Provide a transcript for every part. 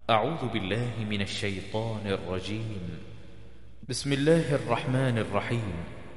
أعوذ بالله من الشيطان الرجيم. بسم الله الرحمن الرحيم.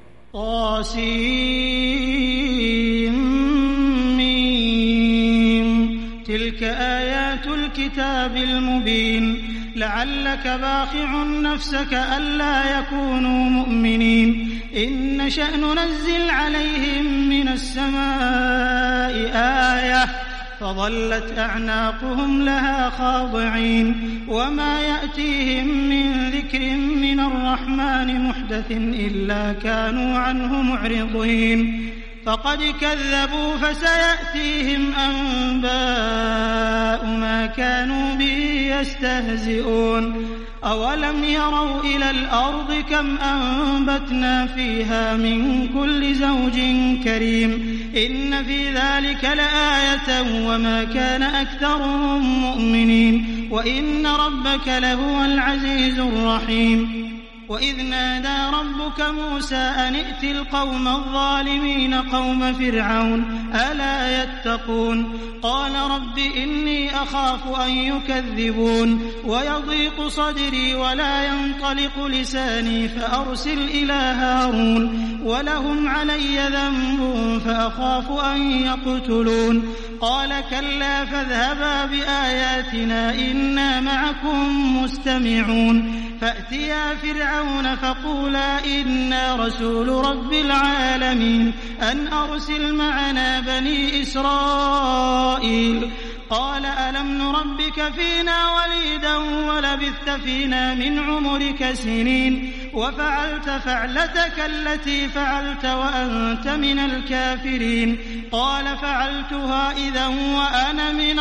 طاسيم. تلك آيات الكتاب المبين. لعلك باخع نفسك ألا يكونوا مؤمنين. إن نشأ ننزل عليهم من السماء آية فظلت أعناقهم لها خاضعين. وما يأتيهم من ذكر من الرحمن محدث إلا كانوا عنه معرضين. فقد كذبوا فسيأتيهم أنباء ما كانوا به يستهزئون. أولم يروا إلى الأرض كم أنبتنا فيها من كل زوج كريم. إن في ذلك لآية وما كان أكثرهم مؤمنين وإن ربك لهو العزيز الرحيم. وإذ نادى ربك موسى أن ائت القوم الظالمين قوم فرعون ألا يتقون. قال رب إني أخاف أن يكذبون ويضيق صدري ولا ينطلق لساني فأرسل إلى هارون ولهم علي ذنب فأخاف أن يقتلون. قال كلا فاذهبا بآياتنا إنا معكم مستمعون. فأتيا فرعون فقولا إنا رسول رب العالمين أن أرسل معنا بني إسرائيل. قال ألم نربك فينا وليدا ولبثت فينا من عمرك سنين وفعلت فعلتك التي فعلت وأنت من الكافرين. قال فعلتها إذا وأنا من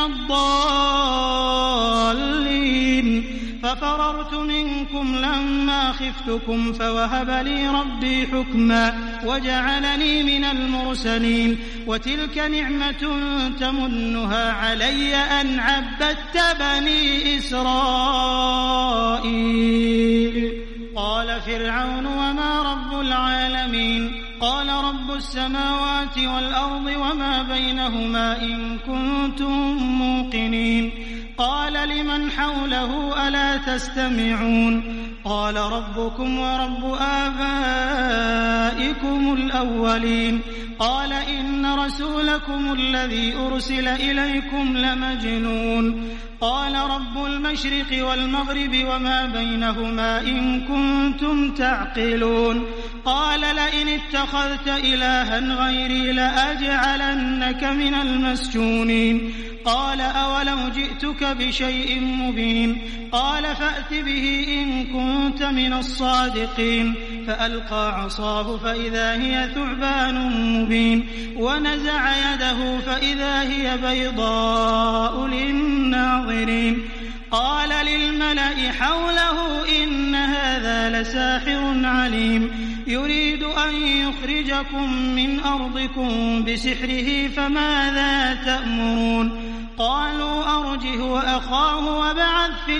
الضالين. ففررت منكم لما خفتكم فوهب لي ربي حكما وجعلني من المرسلين. وتلك نعمة تمنها علي أن عبدت بني إسرائيل. قال فرعون وما رب العالمين. قال رب السماوات والأرض وما بينهما إن كنتم موقنين. قال لمن حوله ألا تستمعون. قال ربكم ورب آبائكم الأولين. قال إن رسولكم الذي أرسل إليكم لمجنون. قال رب المشرق والمغرب وما بينهما إن كنتم تعقلون. قال لئن اتخذت إلها غيري لأجعلنك من المسجونين. قال أولو جئتك بشيء مبين. قال فأت به إن كنت من الصادقين. فألقى عصاه فإذا هي ثعبان مبين ونزع يده فإذا هي بيضاء للناظرين. قال للملأ حوله إن هذا لساحر عليم يريد أن يخرجكم من أرضكم بسحره فماذا تأمرون. قالوا أرجه وأخاه وابعث في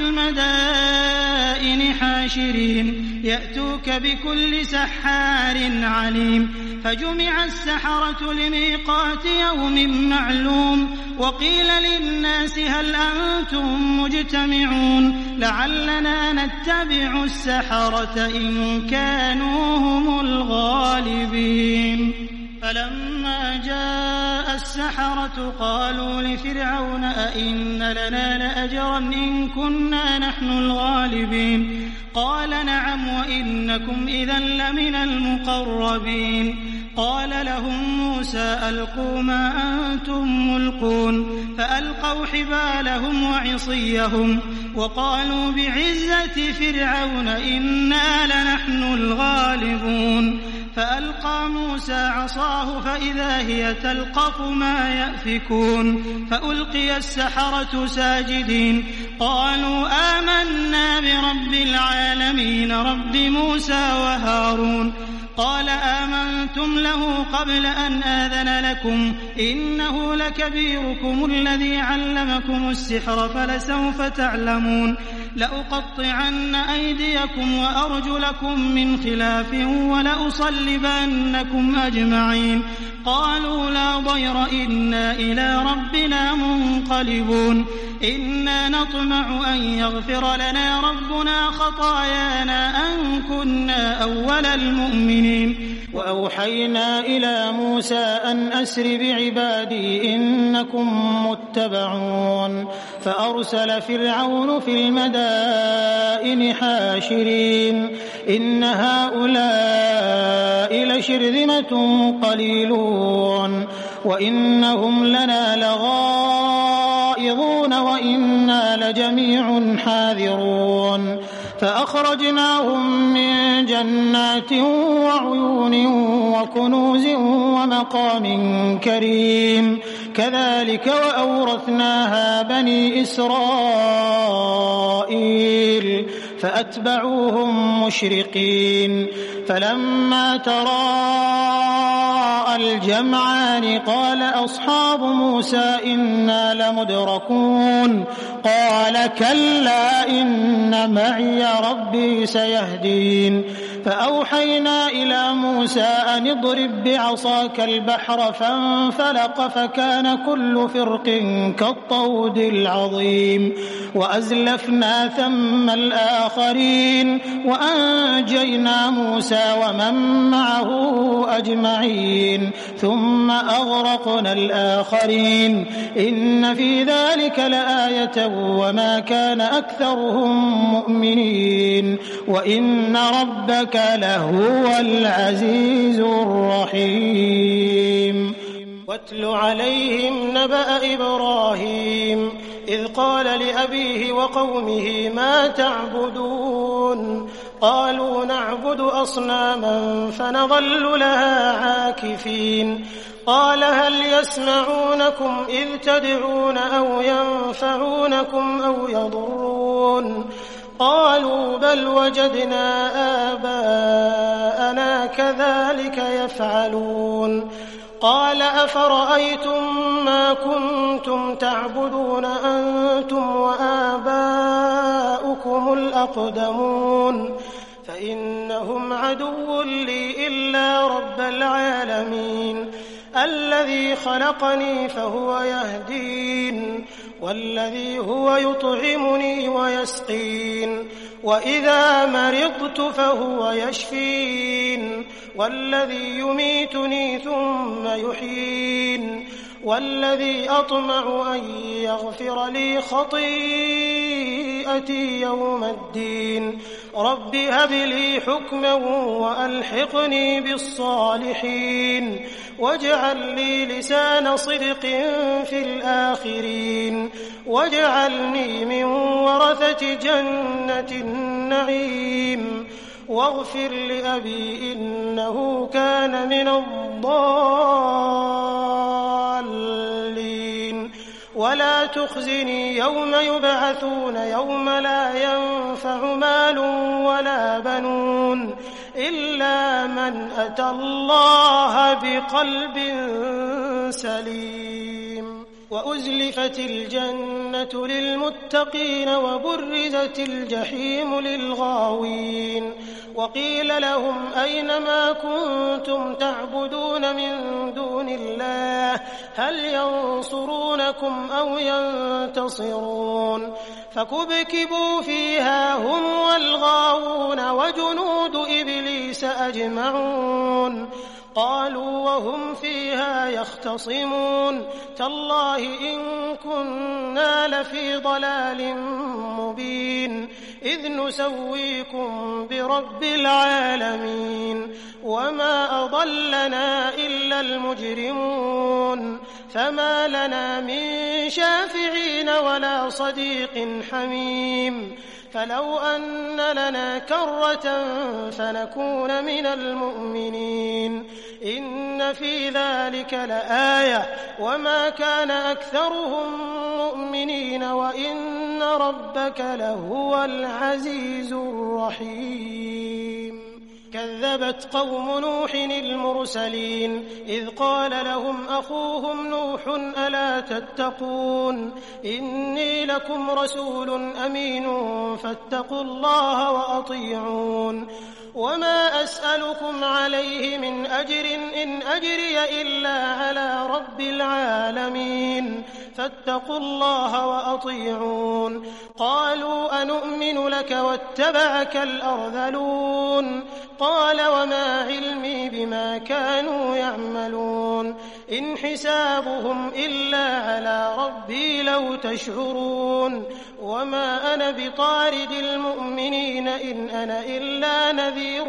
المدائن حاشرين يأتوك بكل سحار عليم. فجمع السحرة لميقات يوم معلوم. وقيل للناس هل أنتم مجتمعون لعلنا نتبع السحرة إن كانوا هم الغالبين. فلما جاء السحرة قالوا لفرعون أئن لنا لأجرا إن كنا نحن الغالبين. قال نعم وإنكم إذا لمن المقربين. قال لهم موسى ألقوا ما أنتم ملقون. فألقوا حبالهم وعصيهم وقالوا بعزة فرعون إنا لنحن الغالبون. فألقى موسى عصاه فإذا هي تلقف ما يأفكون. فألقي السحرة ساجدين قالوا آمنا برب العالمين رب موسى وهارون. قال آمنتم له قبل أن آذن لكم إنه لكبيركم الذي علمكم السحر فلسوف تعلمون. لأقطعن أيديكم وأرجلكم من خلاف ولأصلبنكم أجمعين قالوا لا ضير إنا إلى ربنا منقلبون إنا نطمع أن يغفر لنا ربنا خطايانا أن كنا أول المؤمنين وأوحينا إلى موسى أن أسر بعبادي إنكم متبعون فأرسل فرعون في المدائن حاشرين إن هؤلاء لشرذمة قليلون وإنهم لنا لغائظون وإنا لجميع حاذرون فأخرجناهم من جنات وعيون وكنوز ومقام كريم كذلك وأورثناها بني إسرائيل فأتبعوهم مشرقين فلما تراءى الجمعان قال أصحاب موسى إنا لمدركون قال كلا إن معي ربي سيهدين فأوحينا إلى موسى أن اضرب بعصاك البحر فانفلق فكان كل فرق كالطود العظيم وأزلفنا ثم الآخرين وأنجينا موسى ومن معه أجمعين ثم أغرقنا الآخرين إن في ذلك لآية وما كان أكثرهم مؤمنين وإن ربك لهو العزيز الرحيم واتل عليهم نبأ إبراهيم إذ قال لأبيه وقومه ما تعبدون قالوا نعبد أصناما فنظل لها عاكفين قال هل يسمعونكم إذ تدعون أو ينفعونكم أو يضرون قالوا بل وجدنا آباءنا كذلك يفعلون قال أفرأيتم ما كنتم تعبدون أنتم وآباؤكم الأقدمون فإنهم عدو لي إلا رب العالمين الذي خلقني فهو يهدين والذي هو يطعمني ويسقين وإذا مرضت فهو يشفين والذي يميتني ثم يحيين والذي أطمع أن يغفر لي خطيئتي يوم الدين رب هب لي حكما وألحقني بالصالحين واجعل لي لسان صدق في الآخرين واجعلني من ورثة جنة النعيم واغفر لأبي إنه كان من الضالين ولا تخزني يوم يبعثون يوم لا ينفع مال ولا بنون إلا من أتى الله بقلب سليم وأزلفت الجنة للمتقين وبرزت الجحيم للغاوين وقيل لهم أين ما كنتم تعبدون من دون الله هل ينصرونكم أو ينتصرون فكبكبوا فيها هم والغاوون وجنود إبليس أجمعون قالوا وهم فيها يختصمون تالله إن كنا لفي ضلال مبين إذ نسويكم برب العالمين وما أضلنا إلا المجرمون فما لنا من شافعين ولا صديق حميم فلو أن لنا كرة فنكون من المؤمنين إن في ذلك لآية وما كان أكثرهم مؤمنين وإن ربك لهو العزيز الرحيم كذبت قوم نوح المرسلين إذ قال لهم أخوهم نوح ألا تتقون إني لكم رسول أمين فاتقوا الله وأطيعون وما أسألكم عليه من أجر إن أجري إلا على رب العالمين فاتقوا الله وأطيعون قالوا أنؤمن لك واتبعك الأرذلون قال وما علمي بما كانوا يعملون إن حسابهم إلا على ربي لو تشعرون وما أنا بطارد المؤمنين إن أنا إلا نذير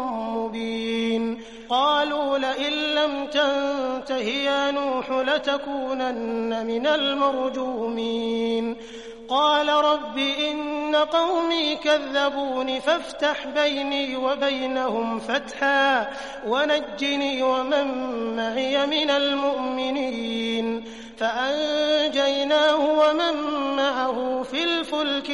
مبين قالوا لئن لم تنته يا نوح لتكونن من المرجومين قال رب إن قومي كذبون فافتح بيني وبينهم فتحا ونجني ومن معي من المؤمنين فأنجيناه ومن معه في الفلك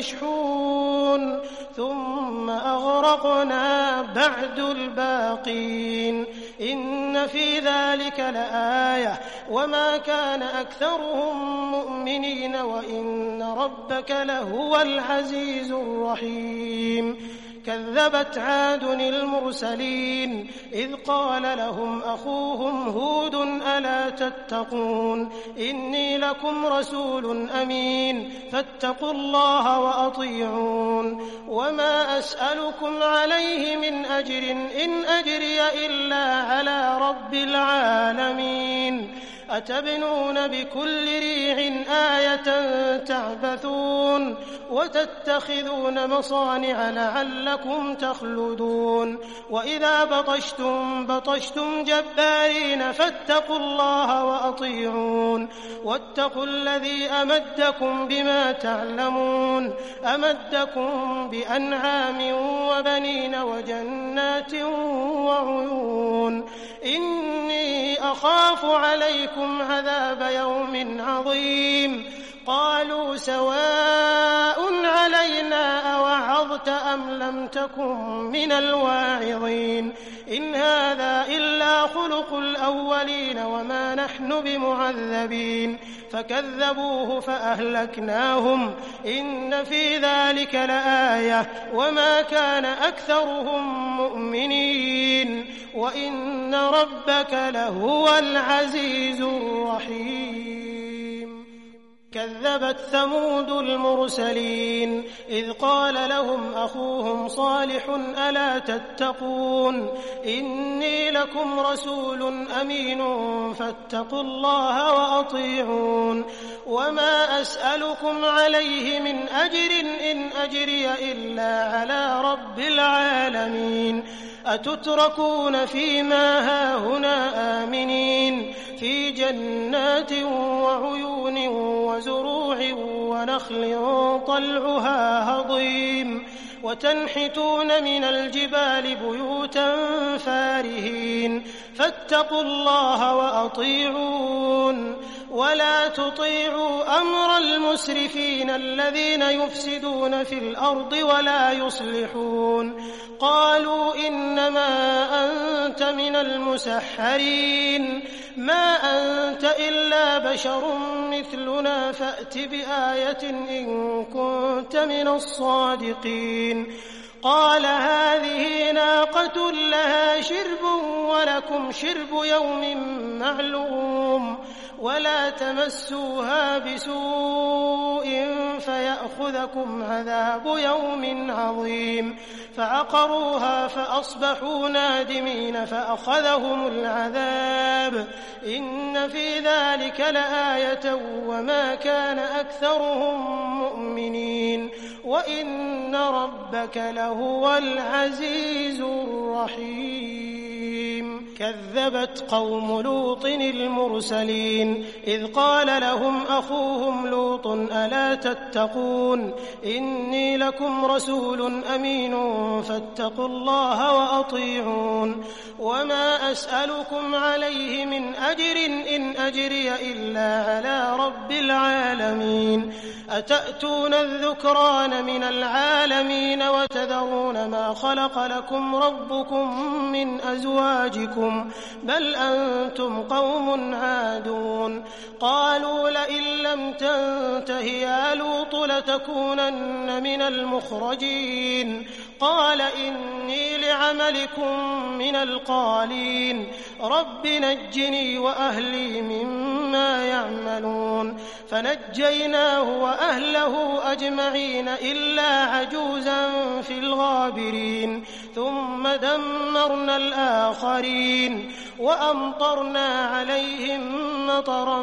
المشحون ثم أغرقنا بعد الباقين إن في ذلك لآية وما كان أكثرهم مؤمنين وإن ربك لهو العزيز الرحيم كذبت عاد المرسلين إذ قال لهم أخوهم هود ألا تتقون إني لكم رسول أمين فاتقوا الله وأطيعون وما أسألكم عليه من أجر إن أجري إلا على رب العالمين أتبنون بكل ريع آية تعبثون وتتخذون مصانع لعلكم تخلدون وإذا بطشتم جبارين فاتقوا الله وأطيعون واتقوا الذي أمدكم بما تعلمون أمدكم بأنعام وبنين وجنات وعيون إني أخاف عليكم عذاب يوم عظيم قالوا سواء علينا أوعظت أم لم تكن من الواعظين إن هذا إلا خلق الأولين وما نحن بمعذبين فكذبوه فأهلكناهم إن في ذلك لآية وما كان أكثرهم مؤمنين وإن ربك لهو العزيز الرحيم كذبت ثمود المرسلين إذ قال لهم أخوهم صالح ألا تتقون إني لكم رسول أمين فاتقوا الله وأطيعون وما أسألكم عليه من أجر إن أجري إلا على رب العالمين أتتركون فيما هاهنا آمنين في جنات وعيون وزروع ونخل طلعها هضيم وتنحتون من الجبال بيوتا فارهين فاتقوا الله وأطيعون ولا تطيعوا أمر المسرفين الذين يفسدون في الأرض ولا يصلحون قالوا إنما أنت من المسحرين ما أنت إلا بشر مثلنا فأت بآية إن كنت من الصادقين قال هذه ناقة لها شرب ولكم شرب يوم معلوم ولا تمسوها بسوء فيأخذكم عذاب يوم عظيم فعقروها فأصبحوا نادمين فأخذهم العذاب إن في ذلك لآية وما كان أكثرهم مؤمنين وإن ربك لهو العزيز الرحيم كذبت قوم لوط المرسلين إذ قال لهم أخوهم لوط ألا تتقون إني لكم رسول أمين فاتقوا الله وأطيعون وما أسألكم عليه من أجر إن أجري إلا على رب العالمين أتأتون الذكران من العالمين وتذرون ما خلق لكم ربكم من أزواجكم بل أنتم قوم عادون قالوا لئن لم تنته يا لوط لتكونن من المخرجين قال إني لعملكم من القالين رب نجني وأهلي مما يعملون فنجيناه وأهله أجمعين إلا عجوزا في الغابرين ثم دمرنا الآخرين وأمطرنا عليهم مطرا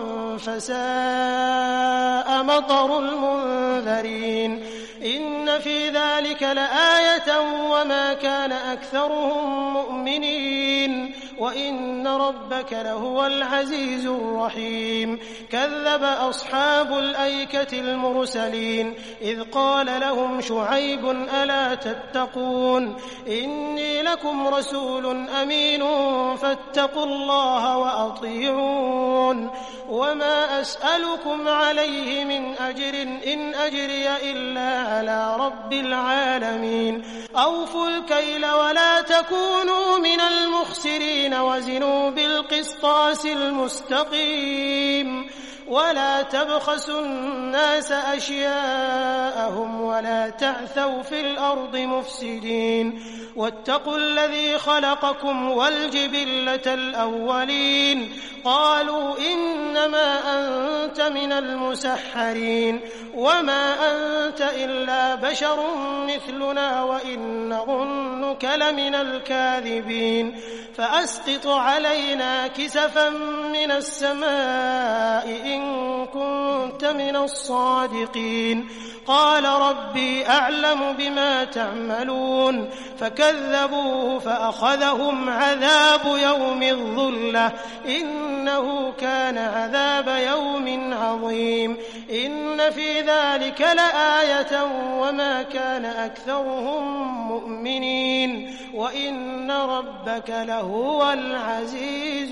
فساء مطر المنذرين إن في ذلك لآية وما كان أكثرهم مؤمنين وإن ربك لهو العزيز الرحيم كذب أصحاب الأيكة المرسلين إذ قال لهم شعيب ألا تتقون إني لكم رسول أمين فاتقوا الله وأطيعون وما أسألكم عليه من أجر إن أجري إلا على رب العالمين أوفوا الكيل ولا تكونوا من المخسرين وزنوا بالقسطاس المستقيم ولا تبخسوا الناس أشياءهم ولا تعثوا في الأرض مفسدين واتقوا الذي خلقكم والجبلة الأولين قالوا إنما أنت من المسحرين وما أنت إلا بشر مثلنا وإن نظنك لمن الكاذبين فأسقط علينا كسفا من السماء إن كنت من الصادقين قال ربي أعلم بما تعملون فكذبوه فأخذهم عذاب يوم الظلة إنه كان عذاب يوم عظيم إن في ذلك لآية وما كان أكثرهم مؤمنين وإن ربك لهو العزيز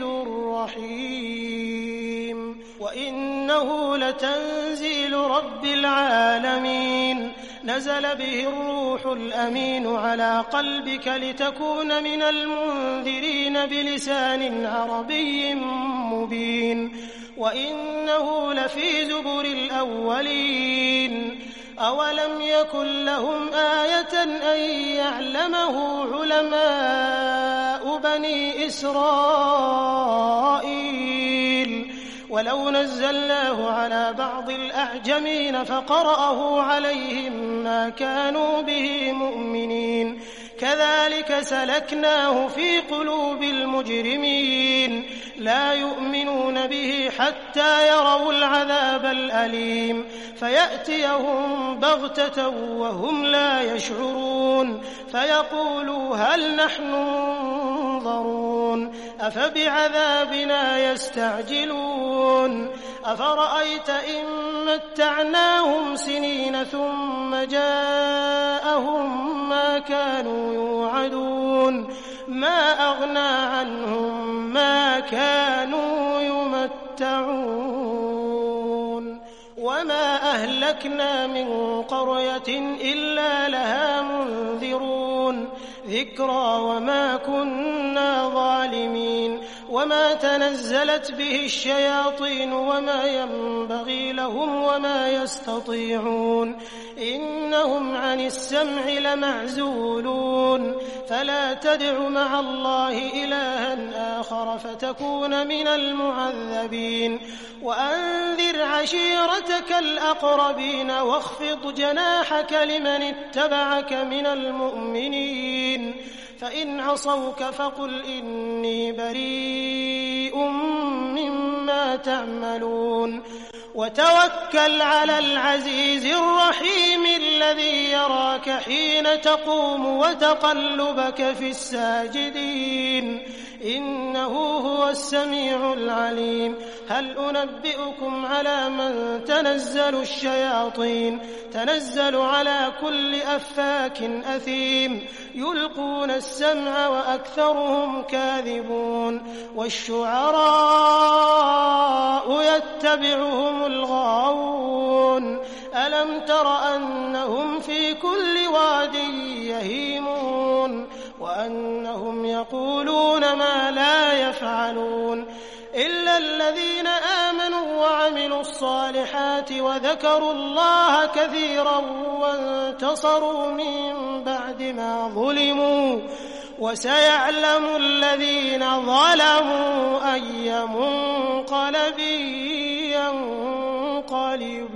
الرحيم وإنه لتنزيل رب العالمين نزل به الروح الأمين على قلبك لتكون من المنذرين بلسان عربي مبين وإنه لفي زبر الأولين أولم يكن لهم آية أن يعلمه علماء بني إسرائيل ولو نزلناه على بعض الأعجمين فقرأه عليهم ما كانوا به مؤمنين كذلك سلكناه في قلوب المجرمين لا يؤمنون به حتى يروا العذاب الأليم فيأتيهم بغتة وهم لا يشعرون فيقولوا هل نحن منظرون أفبعذابنا يستعجلون أفرأيت إن متعناهم سنين ثم جاءهم ما كانوا يوعدون ما أغنى عنهم ما كانوا يمتعون وما أهلكنا من قرية إلا لها منذرون ذكرى وما كنا ظالمين وما تنزلت به الشياطين وما ينبغي لهم وما يستطيعون إنهم عن السمع لمعزولون فلا تدع مع الله إلها آخر فتكون من المعذبين وأنذر عشيرتك الأقربين واخفض جناحك لمن اتبعك من المؤمنين فإن عصوك فقل إني بريء مما تعملون وتوكل على العزيز الرحيم الذي يراك حين تقوم وتقلبك في الساجدين إنه هو السميع العليم هل أنبئكم على من تنزل الشياطين تنزل على كل أفاك أثيم يلقون السمع وأكثرهم كاذبون والشعراء يتبعهم الغاوون ألم تر أنهم وهم في كل واد يهيمون وأنهم يقولون ما لا يفعلون إلا الذين آمنوا وعملوا الصالحات وذكروا الله كثيرا وانتصروا من بعد ما ظلموا وسيعلم الذين ظلموا أي منقلب ينقلبون.